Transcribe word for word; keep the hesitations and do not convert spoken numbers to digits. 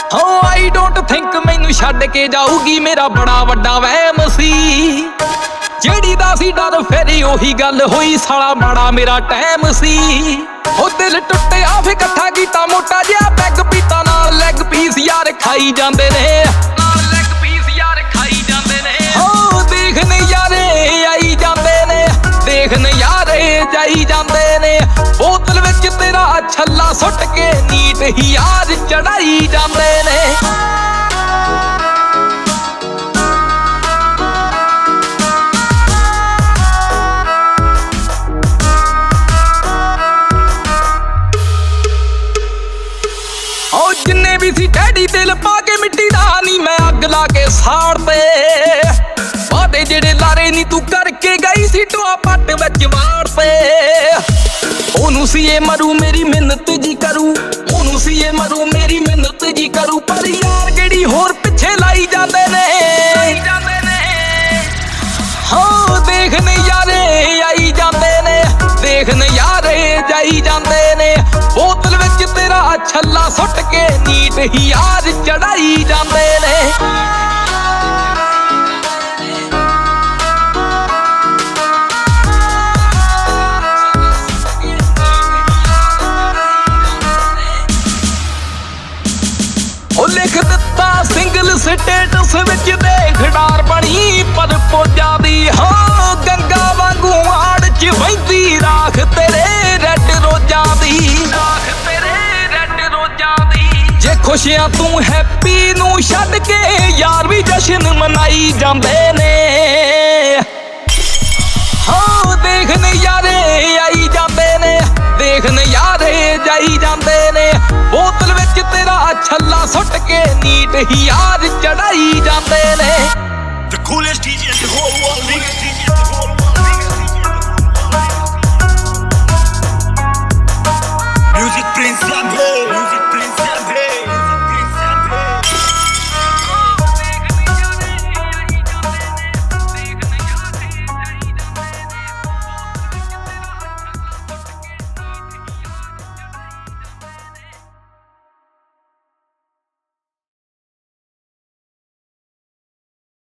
ਹੋ I don't think ਮੈਨੂੰ ਛੱਡ ਕੇ ਜਾਊਗੀ ਮੇਰਾ ਬੜਾ ਵੱਡਾ ਵਹਿਮ ਸੀ। ਜਿਹੜੀ ਦਾ ਸੀ ਡਰ ਫੇਰ ਉਹੀ ਗੱਲ ਹੋਈ, ਸਾਲਾ ਮਾੜਾ ਮੇਰਾ ਟਾਈਮ ਸੀ। ਉਹ ਦਿਲ ਟੁੱਟਿਆ ਫੇ ਇਕੱਠਾ ਕੀਤਾ ਮੋਟਾ ਜਿਹਾ ਪੈਗ ਪੀਤਾ ਨਾਲ ਲੈਗ ਪੀਸ ਯਾਰ ਖਾਈ ਜਾਂਦੇ ਨੇ, ਨਾਲ ਲੈਗ ਪੀਸ ਯਾਰ ਖਾਈ ਜਾਂਦੇ ਨੇ। ਹੋ ਦੇਖ ਨਜ਼ਾਰੇ ਆਈ ਜਾਂਦੇ ਨੇ, ਦੇਖ ਨਜ਼ਾਰੇ ਜਾਈ ਜਾਂਦੇ ਨੇ। ਬੋਤਲ ਵਿੱਚ ਤੇਰਾ ਛੱਲਾ ਸੁੱਟ ਕੇ ਨੀਟ ਹੀ ਯਾਰ ਚੜਾਈ ਜਾਂਦੇ ਨੇ। ਉਹ ਜਿੰਨੇ ਵੀ ਸੀ ਡੈਡੀ ਦਿਲ ਪਾ ਕੇ ਮਿੱਟੀ ਦਾ ਨੀ ਮੈਂ ਅੱਗ ਲਾ ਕੇ ਸਾੜ ਤੇ। ਵਾਦੇ ਜਿਹੜੇ ਲਾਰੇ ਨੀ ਤੂੰ ਕਰਕੇ ਗਈ ਸੀ ਟੋਆ ਪੱਟ ਵਿੱਚ ਵਾੜ ਤੇ। ਉਹਨੂੰ ਸੀ ਇਹ ਮਰੂ ਮੇਰੀ ਮਿਹਨਤ ਜੀ ਕਰੂ, ਉਹਨੂੰ ਸੀ ਇਹ ਮਰੂ ਮੇਰੀ ਮਿਹਨਤ ਜੀ ਕਰੂ। ਪਰ ਯਾਰ ਜਿਹੜੀ ਹੋਰ ਪਿੱਛੇ ਲਾਈ ਜਾਂਦੇ ਨੇ, ਹੋ ਦੇਖ ਨਜ਼ਾਰੇ ਆਈ ਜਾਂਦੇ ਨੇ, ਦੇਖ ਨਜ਼ਾਰੇ ਜਾਈ ਜਾਂਦੇ ਨੇ। ਬੋਤਲ ਵਿੱਚ ਤੇਰਾ ਛੱਲਾ ਸੁੱਟ ਕੇ ਨੀਟ ਹੀ ਯਾਰ ਚੜਾਈ ਜਾਂਦੇ ਨੇ। ਉਹ ਲਿਖ ਦਿੱਤਾ ਸਿੰਗਲ ਸਟੇਟਸ ਵਿੱਚ ਦੇਖ ਡਾਰ ਬਣੀ ਪਰ ਪੋਜਾ ਦੀ। ਹਾਂ ਗੰਗਾ ਵਾਂਗੂ ਆੜ ਚ ਵਹਿੰਦੀ ਰਾਖ ਤੇਰੇ ਰੈਡ ਰੋਜ਼ਾਂ ਦੀ, ਰਾਖ ਤੇਰੇ ਰੈਡ ਰੋਜ਼ਾਂ ਦੀ। ਜੇ ਖੁਸ਼ੀਆਂ ਤੂੰ ਹੈਪੀ ਨੂੰ ਛੱਡ ਕੇ ਯਾਰ ਵੀ ਜਸ਼ਨ ਮਨਾਈ ਜਾਂਦੇ ਨੇ। ਹਾਂ ਦੇਖ ਨਜ਼ਾਰੇ ਆਈ ਜਾਂਦੇ ਨੇ, ਦੇਖ ਨਜ਼ਾਰੇ ਜਾਈ ਜਾਂਦੇ ਨੇ। ਬੋਤਲ ਵਿੱਚ ਤੇਰਾ ਛੱਲਾ ਸੁੱਟ ਕੇ ਨੀਟ ਹੀ ਯਾਰ ਚੜਾਈ ਜਾਂਦੇ ਨੇ। The coolest D J in the whole world, nigga.